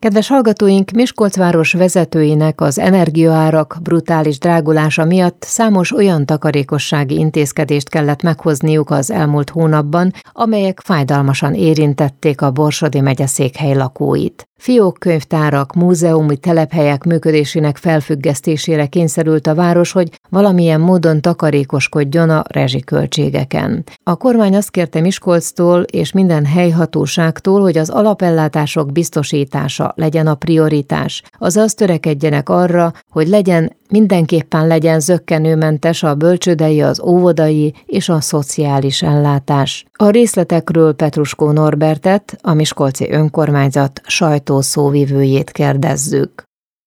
Kedves hallgatóink, Miskolc város vezetőinek az energiaárak brutális drágulása miatt számos olyan takarékossági intézkedést kellett meghozniuk az elmúlt hónapban, amelyek fájdalmasan érintették a Borsodi megyeszékhely lakóit. Fiókkönyvtárak, múzeumi telephelyek működésének felfüggesztésére kényszerült a város, hogy valamilyen módon takarékoskodjon a rezsiköltségeken. A kormány azt kérte Miskolctól és minden helyhatóságtól, hogy az alapellátások biztosítása legyen a prioritás, azaz törekedjenek arra, hogy mindenképpen legyen zökkenőmentes a bölcsődei, az óvodai és a szociális ellátás. A részletekről Petruskó Norbertet, a miskolci önkormányzat sajtószóvivőjét kérdezzük.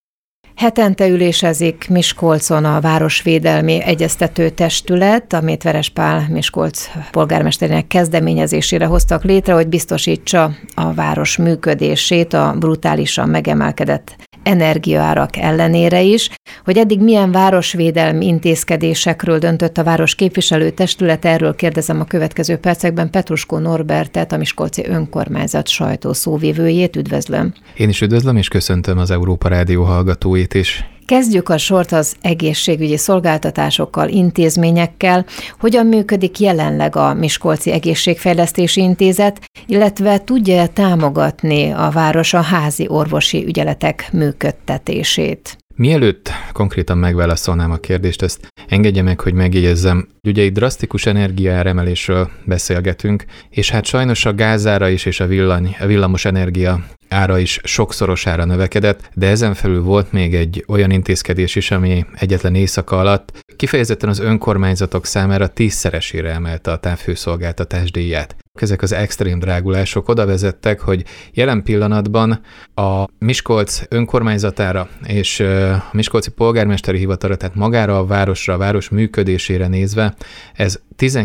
Hetente ülésezik Miskolcon a Városvédelmi Egyeztető Testület, amit Verespál Miskolc polgármesterének kezdeményezésére hoztak létre, hogy biztosítsa a város működését a brutálisan megemelkedett energiaárak ellenére is. Hogy eddig milyen városvédelmi intézkedésekről döntött a város képviselőtestület, erről kérdezem a következő percekben Petruskó Norbertet, a miskolci önkormányzat sajtószóvivőjét. Üdvözlöm! Én is üdvözlöm, és köszöntöm az Európa Rádió hallgatóit is. Kezdjük a sort az egészségügyi szolgáltatásokkal, intézményekkel. Hogyan működik jelenleg a Miskolci Egészségfejlesztési Intézet, illetve tudja támogatni a város a házi orvosi ügyeletek működtetését? Mielőtt konkrétan megválaszolnám a kérdést, ezt engedje meg, hogy megjegyezzem. Ugye itt drasztikus energiaáremelésről beszélgetünk, és hát sajnos a gázára is és a villamos energia ára is sokszorosára növekedett, de ezen felül volt még egy olyan intézkedés is, ami egyetlen éjszaka alatt kifejezetten az önkormányzatok számára 10-szeresére emelte a távhőszolgáltatás díját. Ezek az extrém drágulások oda vezettek, hogy jelen pillanatban a Miskolc önkormányzatára és a Miskolci polgármesteri hivatalra, tehát magára a városra, a város működésére nézve, ez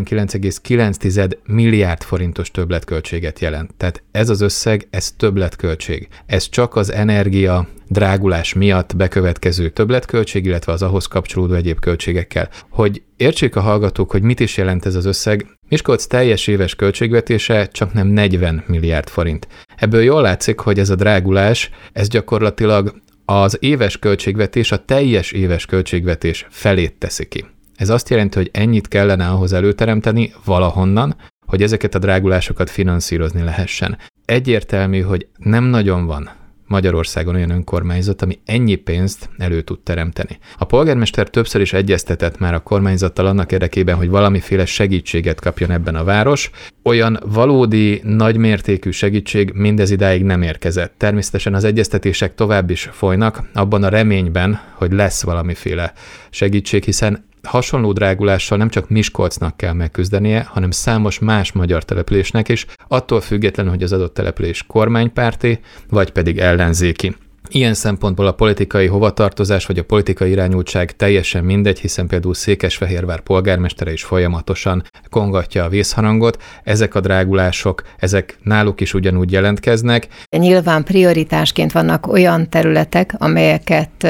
19,9 milliárd forintos többletköltséget jelent. Tehát ez az összeg, ez többletköltség. Ez csak az energia drágulás miatt bekövetkező többletköltség, illetve az ahhoz kapcsolódó egyéb költségekkel. Hogy értsék a hallgatók, hogy mit is jelent ez az összeg, Miskolc teljes éves költségvetése csaknem 40 milliárd forint. Ebből jól látszik, hogy ez a drágulás, ez gyakorlatilag az éves költségvetés, a teljes éves költségvetés felét teszi ki. Ez azt jelenti, hogy ennyit kellene ahhoz előteremteni valahonnan, hogy ezeket a drágulásokat finanszírozni lehessen. Egyértelmű, hogy nem nagyon van Magyarországon olyan önkormányzat, ami ennyi pénzt elő tud teremteni. A polgármester többször is egyeztetett már a kormányzattal annak érdekében, hogy valamiféle segítséget kapjon ebben a város. Olyan valódi, nagymértékű segítség mindez idáig nem érkezett. Természetesen az egyeztetések tovább is folynak, abban a reményben, hogy lesz valamiféle segítség, hiszen hasonló drágulással nem csak Miskolcnak kell megküzdenie, hanem számos más magyar településnek is, attól függetlenül, hogy az adott település kormánypárti, vagy pedig ellenzéki. Ilyen szempontból a politikai hovatartozás vagy a politikai irányultság teljesen mindegy, hiszen például Székesfehérvár polgármestere is folyamatosan kongatja a vészharangot. Ezek a drágulások, ezek náluk is ugyanúgy jelentkeznek. Nyilván prioritásként vannak olyan területek, amelyeket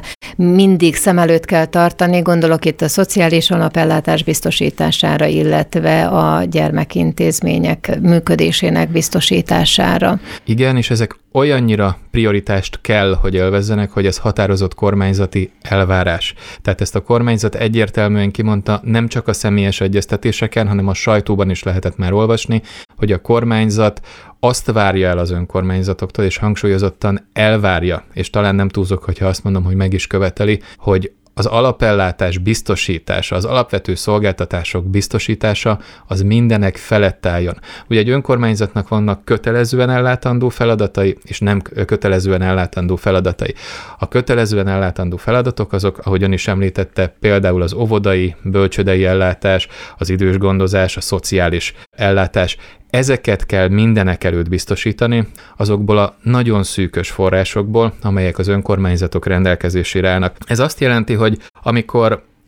mindig szem előtt kell tartani, gondolok itt a szociális alapellátás biztosítására, illetve a gyermekintézmények működésének biztosítására. Igen, és ezek olyannyira prioritást kell, hogy élvezzenek, hogy ez határozott kormányzati elvárás. Tehát ezt a kormányzat egyértelműen kimondta, nem csak a személyes egyeztetéseken, hanem a sajtóban is lehetett már olvasni, hogy a kormányzat azt várja el az önkormányzatoktól, és hangsúlyozottan elvárja, és talán nem túlzok, hogyha azt mondom, hogy meg is követeli, hogy az alapellátás biztosítása, az alapvető szolgáltatások biztosítása az mindenek felett álljon. Ugye egy önkormányzatnak vannak kötelezően ellátandó feladatai, és nem kötelezően ellátandó feladatai. A kötelezően ellátandó feladatok azok, ahogyan is említette, például az óvodai, bölcsődei ellátás, az idős gondozás, a szociális ellátás. Ezeket kell mindenek előtt biztosítani, azokból a nagyon szűkös forrásokból, amelyek az önkormányzatok rendelkezésére állnak. Ez azt jelenti, hogy amikor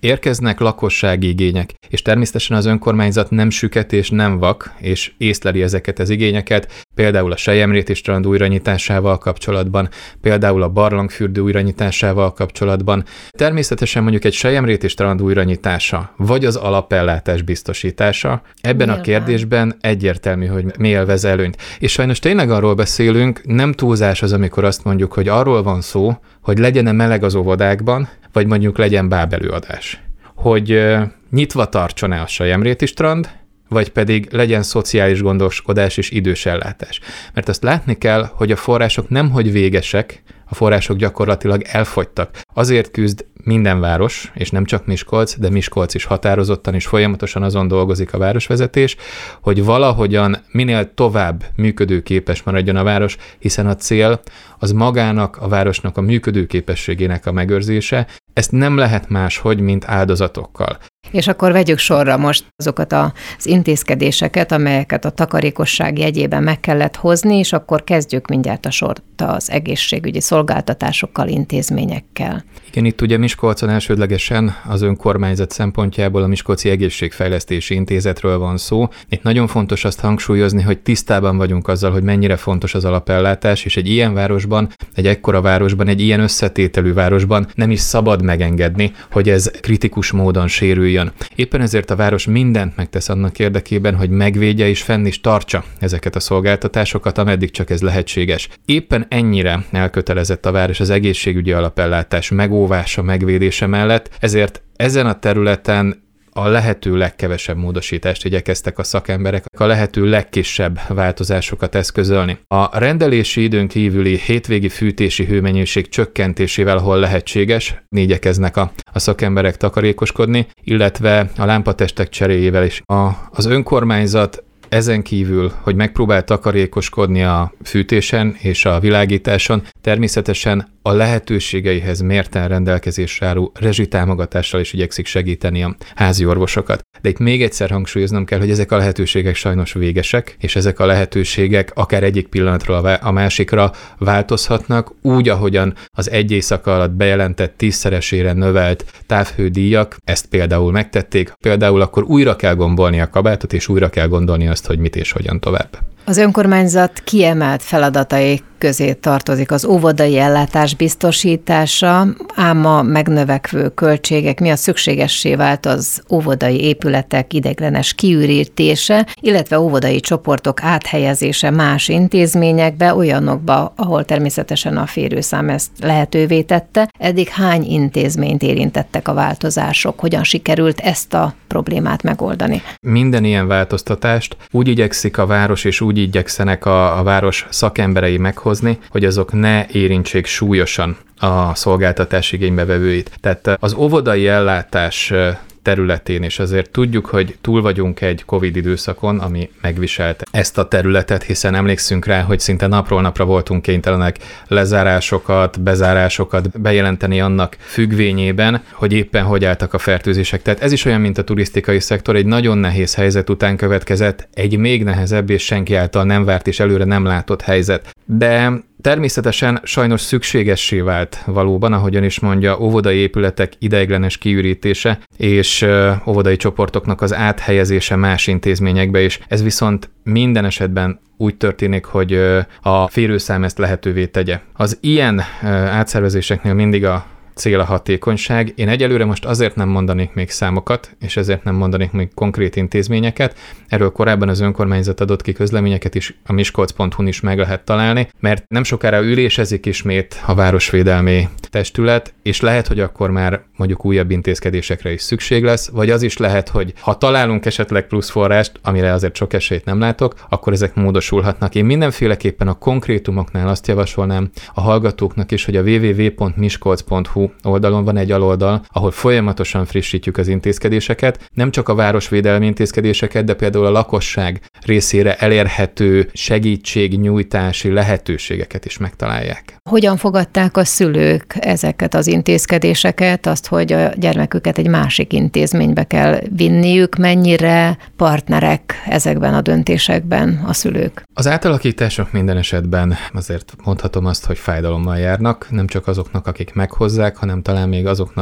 érkeznek lakossági igények, és természetesen az önkormányzat nem süket és nem vak, és észleli ezeket az igényeket, például a Selyemréti strand újranyitásával kapcsolatban, például a barlangfürdő újranyitásával kapcsolatban. Természetesen mondjuk egy Selyemréti strand újranyitása, vagy az alapellátás biztosítása, ebben a kérdésben egyértelmű, hogy mi élvez előnyt. És sajnos tényleg arról beszélünk, nem túlzás az, amikor azt mondjuk, hogy arról van szó, hogy legyen-e meleg az óvodákban, vagy mondjuk legyen bábelőadás. Hogy nyitva tartson-e a Selyemréti strand, vagy pedig legyen szociális gondoskodás és idős ellátás. Mert azt látni kell, hogy a források nemhogy végesek, a források gyakorlatilag elfogytak. Azért küzd minden város, és nem csak Miskolc, de Miskolc is határozottan és folyamatosan azon dolgozik a városvezetés, hogy valahogyan minél tovább működőképes maradjon a város, hiszen a cél az magának, a városnak a működőképességének a megőrzése. Ezt nem lehet máshogy, mint áldozatokkal. És akkor vegyük sorra most azokat az intézkedéseket, amelyeket a takarékosság jegyében meg kellett hozni, és akkor kezdjük mindjárt a sort az egészségügyi szolgáltatásokkal, intézményekkel. Igen, itt ugye Miskolcon elsődlegesen az önkormányzat szempontjából a Miskolci Egészségfejlesztési Intézetről van szó. Itt nagyon fontos azt hangsúlyozni, hogy tisztában vagyunk azzal, hogy mennyire fontos az alapellátás, és egy ilyen városban, egy ekkora városban, egy ilyen összetételű városban nem is szabad megengedni, hogy ez kritikus módon sérüljön. Éppen ezért a város mindent megtesz annak érdekében, hogy megvédje és fenn is tartsa ezeket a szolgáltatásokat, ameddig csak ez lehetséges. Éppen ennyire elkötelezett a város az egészségügyi alapellátás megóvása, megvédése mellett, ezért ezen a területen a lehető legkevesebb módosítást igyekeztek a szakemberek, a lehető legkisebb változásokat eszközölni. A rendelési időn kívüli hétvégi fűtési hőmennyiség csökkentésével, ahol lehetséges, igyekeznek a szakemberek takarékoskodni, illetve a lámpatestek cseréjével is. Az önkormányzat ezen kívül, hogy megpróbál takarékoskodni a fűtésen és a világításon, természetesen a lehetőségeihez mérten rendelkezésre álló rezsitámogatással is igyekszik segíteni a házi orvosokat. De itt még egyszer hangsúlyoznom kell, hogy ezek a lehetőségek sajnos végesek, és ezek a lehetőségek akár egyik pillanatról a másikra változhatnak, úgy, ahogyan az egy éjszaka alatt bejelentett 10-szeresére növelt távhődíjak ezt például megtették, például akkor újra kell gombolni a kabátot, és újra kell gondolni azt, hogy mit és hogyan tovább. Az önkormányzat kiemelt feladatai közé tartozik az óvodai ellátás biztosítása, ám a megnövekvő költségek miatt szükségessé vált az óvodai épületek ideiglenes kiürítése, illetve óvodai csoportok áthelyezése más intézményekbe, olyanokba, ahol természetesen a férőszám ezt lehetővé tette. Eddig hány intézményt érintettek a változások? Hogyan sikerült ezt a problémát megoldani? Minden ilyen változtatást úgy igyekszik a város és úgy igyekszenek a város szakemberei meghozni, hogy azok ne érintsék súlyosan a szolgáltatás igénybevevőit. Tehát az óvodai ellátás területén, és azért tudjuk, hogy túl vagyunk egy Covid időszakon, ami megviselte ezt a területet, hiszen emlékszünk rá, hogy szinte napról napra voltunk kénytelenek lezárásokat, bezárásokat bejelenteni annak függvényében, hogy éppen hogy álltak a fertőzések. Tehát ez is olyan, mint a turisztikai szektor, egy nagyon nehéz helyzet után következett egy még nehezebb és senki által nem várt és előre nem látott helyzet. De természetesen sajnos szükségessé vált valóban, ahogyan is mondja, óvodai épületek ideiglenes kiürítése és óvodai csoportoknak az áthelyezése más intézményekbe is. Ez viszont minden esetben úgy történik, hogy a férőszám ezt lehetővé tegye. Az ilyen átszervezéseknél mindig a cél a hatékonyság. Én egyelőre most azért nem mondanék még számokat, és ezért nem mondanék még konkrét intézményeket. Erről korábban az önkormányzat adott ki közleményeket is, a miskolc.hu-n is meg lehet találni, mert nem sokára ülésezik ismét a Városvédelmi Testület, és lehet, hogy akkor már mondjuk újabb intézkedésekre is szükség lesz, vagy az is lehet, hogy ha találunk esetleg plusz forrást, amire azért sok esélyt nem látok, akkor ezek módosulhatnak. Én mindenféleképpen a konkrétumoknál azt javasolnám a hallgatóknak is, hogy a www.miskolc.hu oldalon van egy aloldal, ahol folyamatosan frissítjük az intézkedéseket, nem csak a városvédelmi intézkedéseket, de például a lakosság részére elérhető segítségnyújtási lehetőségeket is megtalálják. Hogyan fogadták a szülők ezeket az intézkedéseket, azt, hogy a gyermeküket egy másik intézménybe kell vinniük, mennyire partnerek ezekben a döntésekben a szülők? Az átalakítások minden esetben azért mondhatom azt, hogy fájdalommal járnak, nem csak azoknak, akik meghozzák, hanem talán még azoknak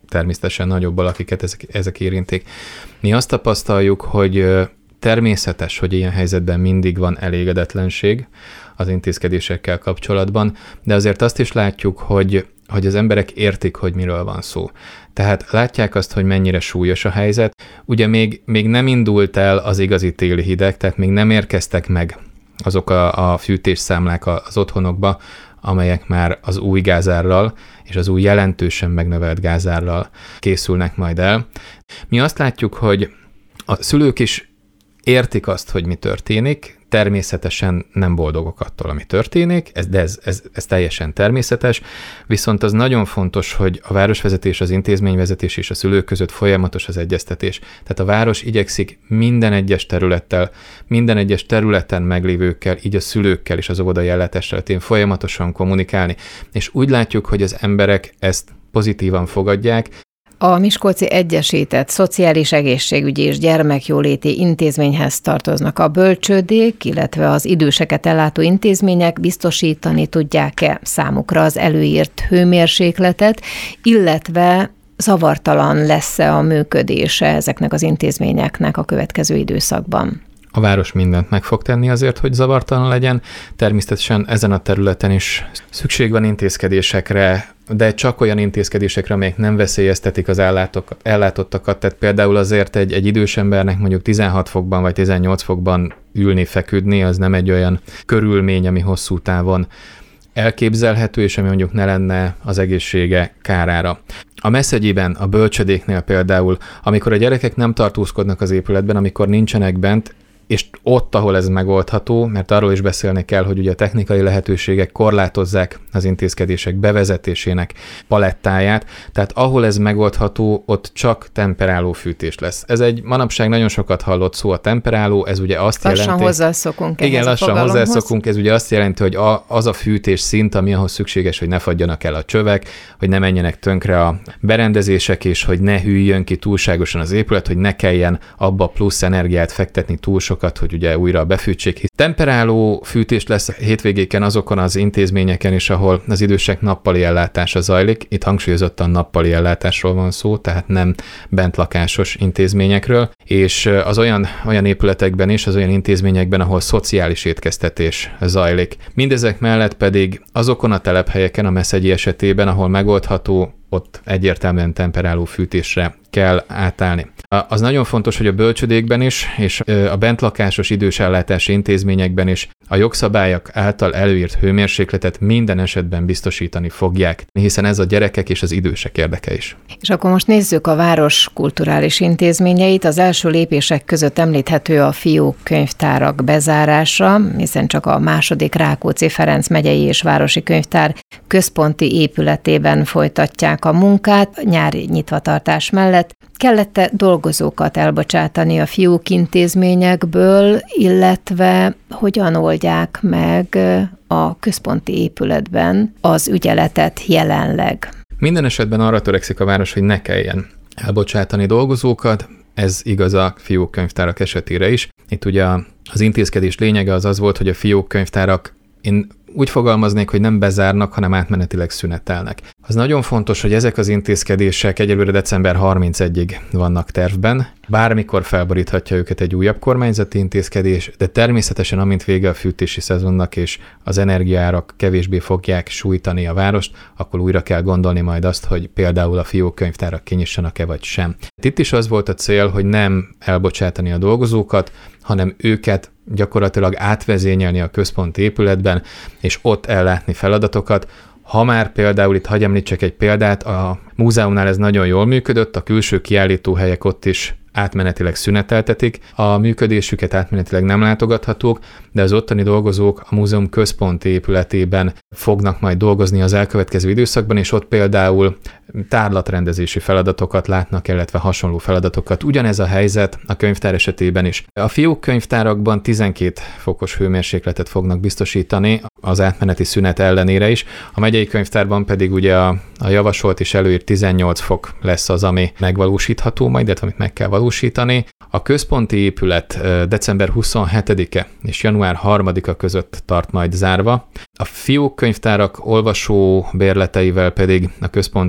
természetesen nagyobbal, akiket ezek érintik. Mi azt tapasztaljuk, hogy természetes, hogy ilyen helyzetben mindig van elégedetlenség az intézkedésekkel kapcsolatban, de azért azt is látjuk, hogy az emberek értik, hogy miről van szó. Tehát látják azt, hogy mennyire súlyos a helyzet. Ugye még nem indult el az igazi téli hideg, tehát még nem érkeztek meg azok a fűtésszámlák az otthonokba, amelyek már az új gázárral és az új jelentősen megnövelt gázárral készülnek majd el. Mi azt látjuk, hogy a szülők is értik azt, hogy mi történik, természetesen nem boldogok attól, ami történik, de ez teljesen természetes, viszont az nagyon fontos, hogy a városvezetés, az intézményvezetés és a szülők között folyamatos az egyeztetés. Tehát a város igyekszik minden egyes területen meglévőkkel, így a szülőkkel és az óvodai ellátás területén folyamatosan kommunikálni, és úgy látjuk, hogy az emberek ezt pozitívan fogadják. A Miskolci Egyesített Szociális Egészségügyi és Gyermekjóléti Intézményhez tartoznak a bölcsődék, illetve az időseket ellátó intézmények. Biztosítani tudják-e számukra az előírt hőmérsékletet, illetve zavartalan lesz-e a működése ezeknek az intézményeknek a következő időszakban? A város mindent meg fog tenni azért, hogy zavartalan legyen. Természetesen ezen a területen is szükség van intézkedésekre, de csak olyan intézkedésekre, amelyek nem veszélyeztetik az ellátottakat. Tehát például azért egy idős embernek mondjuk 16 fokban vagy 18 fokban ülni, feküdni, az nem egy olyan körülmény, ami hosszú távon elképzelhető, és ami mondjuk ne lenne az egészsége kárára. A Meszegyiben, a bölcsödéknél például, amikor a gyerekek nem tartózkodnak az épületben, amikor nincsenek bent, és ott, ahol ez megoldható, mert arról is beszélni kell, hogy ugye a technikai lehetőségek korlátozzák az intézkedések bevezetésének palettáját, tehát ahol ez megoldható, ott csak temperáló fűtés lesz. Ez egy manapság nagyon sokat hallott szó, a temperáló, ez ugye azt jelenti... Lassan hozzászokunk ehhez. Igen, lassan hozzászokunk, ez ugye azt jelenti, hogy az a fűtés szint, ami ahhoz szükséges, hogy ne fagyjanak el a csövek, hogy ne menjenek tönkre a berendezések, és hogy ne hűljön ki túlságosan az épület, hogy ne kelljen abba plusz energiát fektetni túl sokat, hogy ugye újra befűtsék. Temperáló fűtés lesz a hétvégéken azokon az intézményeken is, ahol az idősek nappali ellátása zajlik. Itt hangsúlyozottan nappali ellátásról van szó, tehát nem bentlakásos intézményekről, és az olyan épületekben is, az olyan intézményekben, ahol szociális étkeztetés zajlik. Mindezek mellett pedig azokon a telephelyeken, a Meszegyi esetében, ahol megoldható, ott egyértelműen temperáló fűtésre kell átállni. Az nagyon fontos, hogy a bölcsödékben is, és a bentlakásos idősellátási intézményekben is a jogszabályok által előírt hőmérsékletet minden esetben biztosítani fogják, hiszen ez a gyerekek és az idősek érdeke is. És akkor most nézzük a város kulturális intézményeit. Az első lépések között említhető a fiók könyvtárak bezárása, hiszen csak a második Rákóczi Ferenc megyei és városi könyvtár központi épületében folytatják a munkát nyári nyitvatartás mellett. Kellett-e dolgozókat elbocsátani a fiók intézményekből, illetve hogyan oldják meg a központi épületben az ügyeletet jelenleg? Minden esetben arra törekszik a város, hogy ne kelljen elbocsátani dolgozókat, ez igaz a fiókkönyvtárak esetére is. Itt ugye az intézkedés lényege az volt, hogy a fiókkönyvtárak, én úgy fogalmaznék, hogy nem bezárnak, hanem átmenetileg szünetelnek. Az nagyon fontos, hogy ezek az intézkedések egyelőre december 31-ig vannak tervben. Bármikor felboríthatja őket egy újabb kormányzati intézkedés, de természetesen amint vége a fűtési szezonnak és az energiaárak kevésbé fogják sújtani a várost, akkor újra kell gondolni majd azt, hogy például a fiókkönyvtárak kinyissanak-e vagy sem. Itt is az volt a cél, hogy nem elbocsátani a dolgozókat, hanem őket gyakorlatilag átvezényelni a központi épületben, és ott ellátni feladatokat. Ha már például itt hadd említsek egy példát, a múzeumnál ez nagyon jól működött, a külső kiállítóhelyek ott is átmenetileg szüneteltetik, a működésüket átmenetileg nem látogathatók, de az ottani dolgozók a múzeum központi épületében fognak majd dolgozni az elkövetkező időszakban, és ott például tárlatrendezési feladatokat látnak, illetve hasonló feladatokat. Ugyanez a helyzet a könyvtár esetében is. A fiókkönyvtárakban 12 fokos hőmérsékletet fognak biztosítani az átmeneti szünet ellenére is. A megyei könyvtárban pedig ugye a javasolt és előírt 18 fok lesz az, ami megvalósítható majd, illetve amit meg kell valósítani. A központi épület december 27-e és január 3-a között tart majd zárva. A fiókkönyvtárak olvasó bérleteivel pedig a központi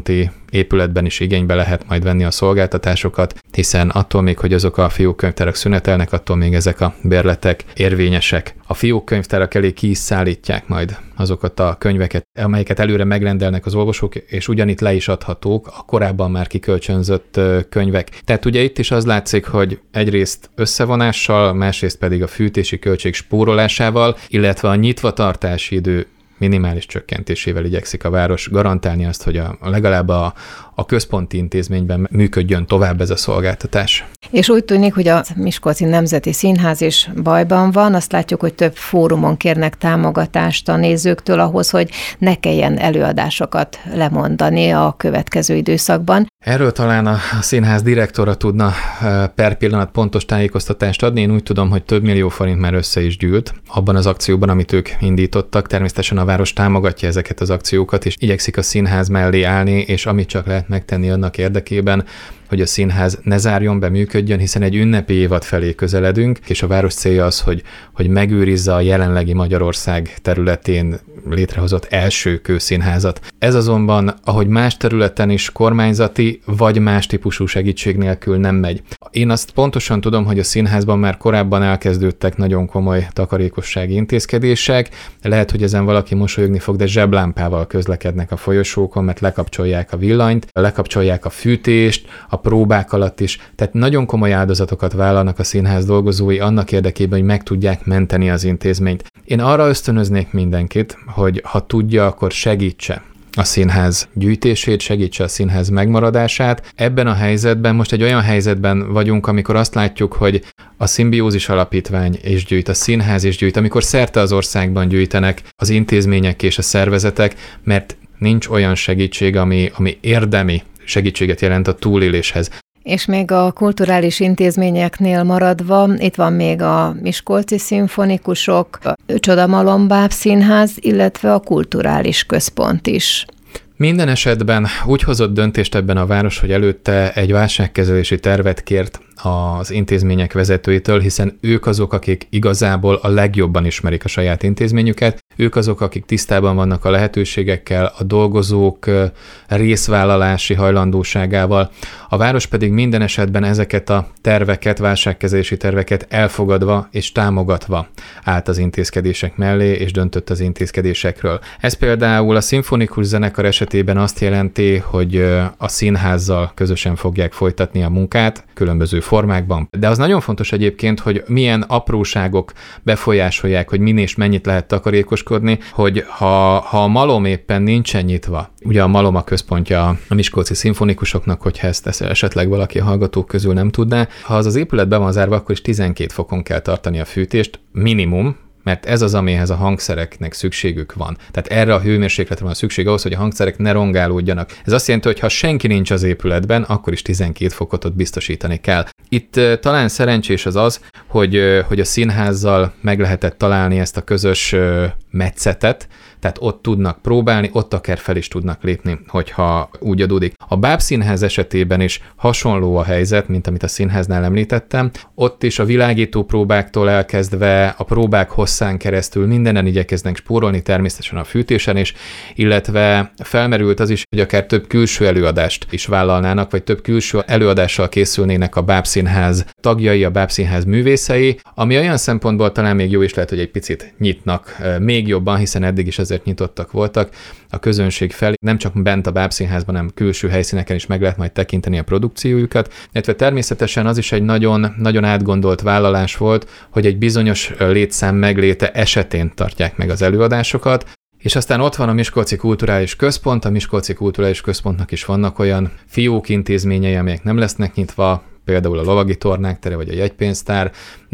épületben is igénybe lehet majd venni a szolgáltatásokat, hiszen attól még, hogy azok a fiókkönyvtárak szünetelnek, attól még ezek a bérletek érvényesek. A fiókkönyvtárak elé ki is szállítják majd azokat a könyveket, amelyeket előre megrendelnek az olvasók, és ugyanitt le is adhatók a korábban már kikölcsönzött könyvek. Tehát ugye itt is az látszik, hogy egyrészt összevonással, másrészt pedig a fűtési költség spórolásával, illetve a nyitvatartási idő minimális csökkentésével igyekszik a város garantálni azt, hogy legalább a központi intézményben működjön tovább ez a szolgáltatás. És úgy tűnik, hogy a Miskolci Nemzeti Színház is bajban van. Azt látjuk, hogy több fórumon kérnek támogatást a nézőktől ahhoz, hogy ne kelljen előadásokat lemondani a következő időszakban. Erről talán a színház direktora tudna per pillanat pontos tájékoztatást adni. Én úgy tudom, hogy több millió forint már össze is gyűlt abban az akcióban, amit ők indítottak. Természetesen a város támogatja ezeket az akciókat, és igyekszik a színház mellé állni, és amit csak lehet megtenni annak érdekében, hogy a színház ne zárjon be, működjön, hiszen egy ünnepi évad felé közeledünk, és a város célja az, hogy megőrizze a jelenlegi Magyarország területén létrehozott első kőszínházat. Ez azonban, ahogy más területen is kormányzati vagy más típusú segítség nélkül nem megy. Én azt pontosan tudom, hogy a színházban már korábban elkezdődtek nagyon komoly takarékossági intézkedések. Lehet, hogy ezen valaki mosolyogni fog, de zseblámpával közlekednek a folyosókon, mert lekapcsolják a villanyt, lekapcsolják a fűtést, a próbák alatt is. Tehát nagyon komoly áldozatokat vállalnak a színház dolgozói annak érdekében, hogy meg tudják menteni az intézményt. Én arra ösztönöznék mindenkit, hogy ha tudja, akkor segítse a színház gyűjtését, segítse a színház megmaradását. Ebben a helyzetben, most egy olyan helyzetben vagyunk, amikor azt látjuk, hogy a Szimbiózis Alapítvány is gyűjt, a színház is gyűjt, amikor szerte az országban gyűjtenek az intézmények és a szervezetek, mert nincs olyan segítség, ami érdemi segítséget jelent a túléléshez. És még a kulturális intézményeknél maradva, itt van még a Miskolci Szimfonikusok, a Csodamalom Színház, illetve a Kulturális Központ is. Minden esetben úgy hozott döntést ebben a város, hogy előtte egy válságkezelési tervet kért az intézmények vezetőitől, hiszen ők azok, akik igazából a legjobban ismerik a saját intézményüket, ők azok, akik tisztában vannak a lehetőségekkel, a dolgozók részvállalási hajlandóságával. A város pedig minden esetben ezeket a terveket, válságkezelési terveket elfogadva és támogatva állt az intézkedések mellé, és döntött az intézkedésekről. Ez például a szimfonikus zenekar esetében azt jelenti, hogy a színházzal közösen fogják folytatni a munkát, különböző formákban. De az nagyon fontos egyébként, hogy milyen apróságok befolyásolják, hogy min és mennyit lehet takarékoskodni, hogy ha a Malom éppen nincsen nyitva, ugye a Malom a központja a miskolci szimfonikusoknak, hogyha ezt esetleg valaki a hallgatók közül nem tudná, ha az épület be van zárva, akkor is 12 fokon kell tartani a fűtést, minimum, mert ez az, amihez a hangszereknek szükségük van. Tehát erre a hőmérsékletre van szükség ahhoz, hogy a hangszerek ne rongálódjanak. Ez azt jelenti, hogy ha senki nincs az épületben, akkor is 12 fokot ott biztosítani kell. Itt talán szerencsés az, hogy a színházzal meg lehetett találni ezt a közös metszetet, tehát ott tudnak próbálni, ott akár fel is tudnak lépni, hogyha úgy adódik. A Bábszínház esetében is hasonló a helyzet, mint amit a színháznál említettem. Ott is a világító próbáktól elkezdve a próbák hosszán keresztül mindenen igyekeznek spórolni, természetesen a fűtésen is, illetve felmerült az is, hogy akár több külső előadást is vállalnának, vagy több külső előadással készülnének a Bábszínház tagjai, a Bábszínház művészei, ami olyan szempontból talán még jó is lehet, hogy egy picit nyitnak még jobban, hiszen eddig is azért nyitottak voltak a közönség felé. Nem csak bent a Bábszínházban, hanem külső helyszíneken is meg lehet majd tekinteni a produkciójukat. Illetve természetesen az is egy nagyon, nagyon átgondolt vállalás volt, hogy egy bizonyos létszám megléte esetén tartják meg az előadásokat. És aztán ott van a Miskolci Kulturális Központ, a Miskolci Kulturális Központnak is vannak olyan fiók intézményei, amelyek nem lesznek nyitva, például a Lovagi Tornák tere vagy a Jegypénztár,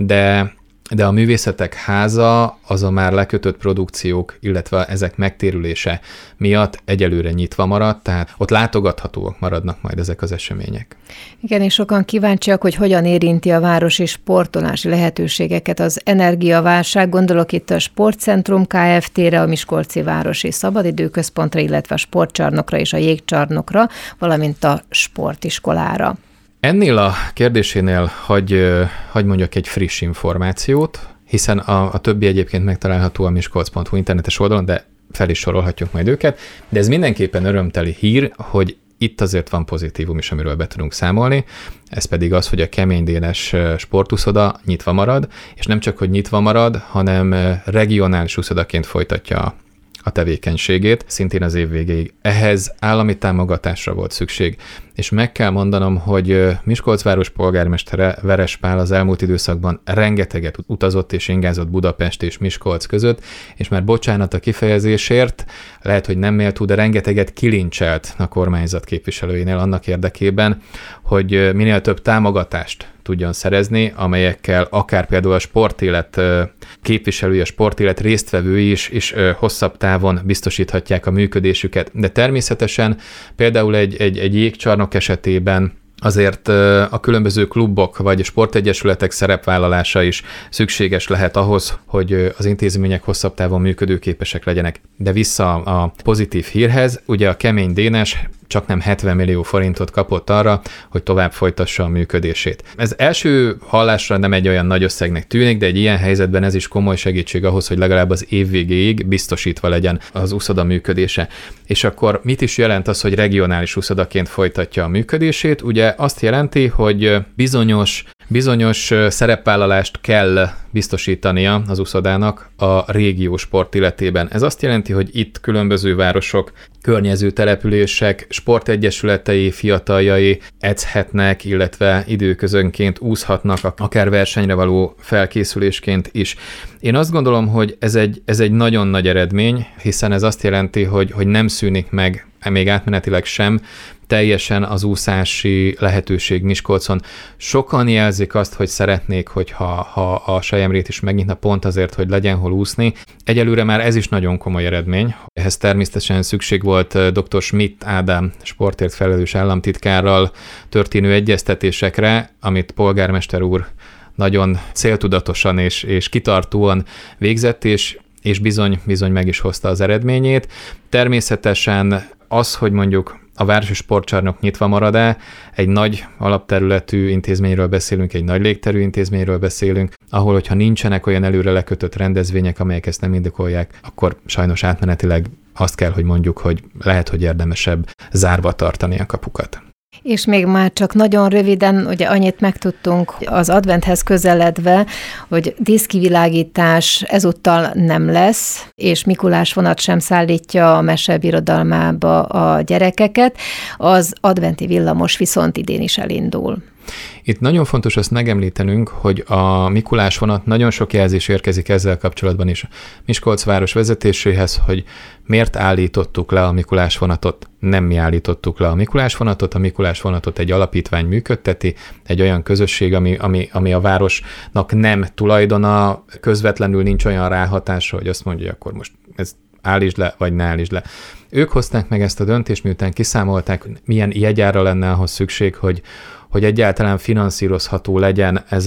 de a Művészetek Háza az a már lekötött produkciók, illetve ezek megtérülése miatt egyelőre nyitva maradt, tehát ott látogathatóak maradnak majd ezek az események. Igen, és sokan kíváncsiak, hogy hogyan érinti a városi sportolási lehetőségeket az energiaválság. Gondolok itt a Sportcentrum Kft-re, a Miskolci Városi Szabadidőközpontra, illetve a Sportcsarnokra és a Jégcsarnokra, valamint a sportiskolára. Ennél a kérdésénél hagy mondjak egy friss információt, hiszen a többi egyébként megtalálható a miskolc.hu internetes oldalon, de fel is sorolhatjuk majd őket, de ez mindenképpen örömteli hír, hogy itt azért van pozitívum is, amiről be tudunk számolni, ez pedig az, hogy a Kemény Dénes sportuszoda nyitva marad, és nem csak, hogy nyitva marad, hanem regionális úszodaként folytatja a tevékenységét, szintén az év végéig. Ehhez állami támogatásra volt szükség, és meg kell mondanom, hogy Miskolcváros polgármestere Veres Pál az elmúlt időszakban rengeteget utazott és ingázott Budapest és Miskolc között, és már bocsánat a kifejezésért, lehet, hogy nem méltó, de rengeteget kilincselt a kormányzat képviselőinél annak érdekében, hogy minél több támogatást tudjon szerezni, amelyekkel akár például a sportélet képviselői, a sportélet résztvevői is hosszabb távon biztosíthatják a működésüket. De természetesen például egy jégcsarnok esetében azért a különböző klubok vagy sportegyesületek szerepvállalása is szükséges lehet ahhoz, hogy az intézmények hosszabb távon működőképesek legyenek. De vissza a pozitív hírhez, ugye a Kemény Dénes csaknem 70 millió forintot kapott arra, hogy tovább folytassa a működését. Ez első hallásra nem egy olyan nagy összegnek tűnik, de egy ilyen helyzetben ez is komoly segítség ahhoz, hogy legalább az év végéig biztosítva legyen az úszoda működése. És akkor mit is jelent az, hogy regionális úszodaként folytatja a működését? Ugye azt jelenti, hogy bizonyos szerepvállalást kell biztosítania az úszodának a régió sportéletében. Ez azt jelenti, hogy itt különböző városok, környező települések, sportegyesületei, fiataljai edzhetnek, illetve időközönként úszhatnak, akár versenyre való felkészülésként is. Én azt gondolom, hogy ez egy nagyon nagy eredmény, hiszen ez azt jelenti, hogy nem szűnik meg, még átmenetileg sem, teljesen az úszási lehetőség Miskolcon. Sokan jelzik azt, hogy szeretnék, hogyha a Selyemrét is megnyitna pont azért, hogy legyen hol úszni. Egyelőre már ez is nagyon komoly eredmény. Ehhez természetesen szükség volt dr. Schmidt Ádám sportért felelős államtitkárral történő egyeztetésekre, amit polgármester úr nagyon céltudatosan és kitartóan végzett, és bizony meg is hozta az eredményét. Természetesen az, hogy mondjuk a városi sportcsarnok nyitva marad-e, egy nagy alapterületű intézményről beszélünk, egy nagy légterű intézményről beszélünk, ahol, hogyha nincsenek olyan előre lekötött rendezvények, amelyek ezt nem indokolják, akkor sajnos átmenetileg azt kell, hogy mondjuk, hogy lehet, hogy érdemesebb zárva tartani a kapukat. És még már csak nagyon röviden, ugye annyit megtudtunk az adventhez közeledve, hogy díszkivilágítás ezúttal nem lesz, és Mikulás vonat sem szállítja a mesebirodalmába a gyerekeket, az adventi villamos viszont idén is elindul. Itt nagyon fontos azt megemlítenünk, hogy a Mikulás vonat, nagyon sok jelzés érkezik ezzel kapcsolatban is Miskolc város vezetéséhez, hogy miért állítottuk le a Mikulás vonatot. Nem mi állítottuk le a Mikulás vonatot egy alapítvány működteti, egy olyan közösség, ami a városnak nem tulajdona, közvetlenül nincs olyan ráhatása, hogy azt mondja, hogy akkor most ez állítsd le, vagy ne állítsd le. Ők hozták meg ezt a döntést, miután kiszámolták, milyen jegyára lenne ahhoz szükség, hogy egyáltalán finanszírozható legyen ez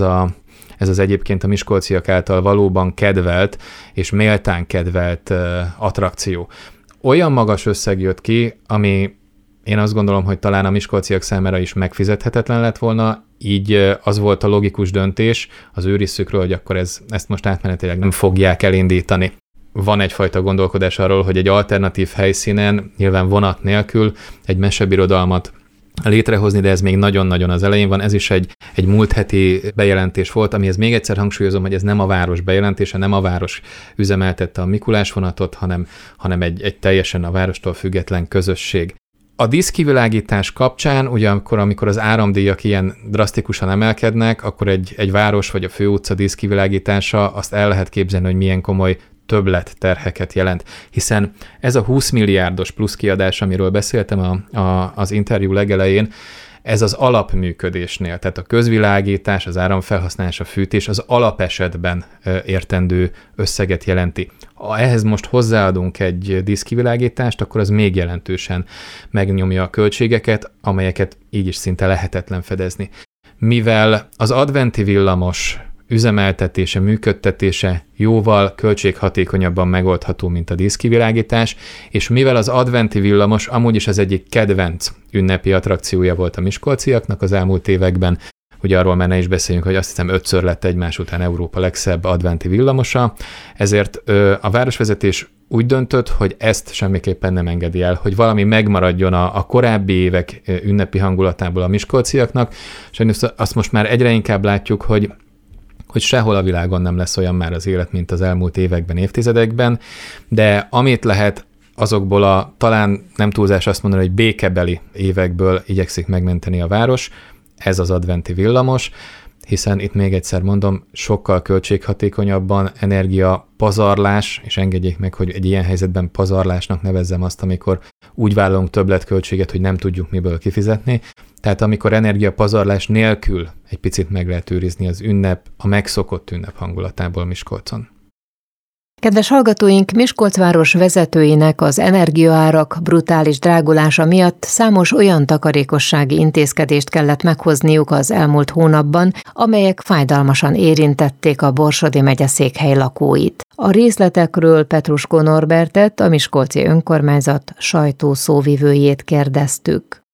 az egyébként a miskolciak által valóban kedvelt és méltán kedvelt attrakció. Olyan magas összeg jött ki, ami én azt gondolom, hogy talán a miskolciak számára is megfizethetetlen lett volna, így az volt a logikus döntés az őrisszükről, hogy akkor ezt most átmenetileg nem fogják elindítani. Van egyfajta gondolkodás arról, hogy egy alternatív helyszínen, nyilván vonat nélkül egy mesebirodalmat létrehozni, de ez még nagyon-nagyon az elején van. Ez is egy múlt heti bejelentés volt, amihez még egyszer hangsúlyozom, hogy ez nem a város bejelentése, nem a város üzemeltette a Mikulás vonatot, hanem egy teljesen a várostól független közösség. A díszkivilágítás kapcsán, ugye amikor az áramdíjak ilyen drasztikusan emelkednek, akkor egy város vagy a főutca díszkivilágítása, azt el lehet képzelni, hogy milyen komoly többletterheket jelent, hiszen ez a 20 milliárdos plusz kiadás, amiről beszéltem az interjú legelején, ez az alapműködésnél, tehát a közvilágítás, az áramfelhasználás, a fűtés az alapesetben értendő összeget jelenti. Ha ehhez most hozzáadunk egy díszkivilágítást, akkor az még jelentősen megnyomja a költségeket, amelyeket így is szinte lehetetlen fedezni. Mivel az adventi villamos üzemeltetése, működtetése jóval költséghatékonyabban megoldható, mint a díszkivilágítás, és mivel az adventi villamos amúgy is az egyik kedvenc ünnepi attrakciója volt a miskolciaknak az elmúlt években, ugye arról már ne is beszéljünk, hogy azt hiszem 5-ször lett egymás után Európa legszebb adventi villamosa, ezért a városvezetés úgy döntött, hogy ezt semmiképpen nem engedi el, hogy valami megmaradjon a korábbi évek ünnepi hangulatából a miskolciaknak, és azt most már egyre inkább látjuk, hogy sehol a világon nem lesz olyan már az élet, mint az elmúlt években, évtizedekben, de amit lehet, azokból talán nem túlzás azt mondani, hogy békebeli évekből igyekszik megmenteni a város, ez az adventi villamos, hiszen itt még egyszer mondom, sokkal költséghatékonyabban energiapazarlás, és engedjék meg, hogy egy ilyen helyzetben pazarlásnak nevezzem azt, amikor úgy vállalunk többletköltséget, hogy nem tudjuk miből kifizetni. Tehát amikor energiapazarlás nélkül egy picit meg lehet őrizni az ünnep, a megszokott ünnep hangulatából Miskolcon. Kedves hallgatóink, Miskolc város vezetőinek az energiaárak brutális drágulása miatt számos olyan takarékossági intézkedést kellett meghozniuk az elmúlt hónapban, amelyek fájdalmasan érintették a Borsodi megyeszékhely lakóit. A részletekről Petruskó Norbertet, a miskolci önkormányzat sajtószóvivőjét kérdeztük.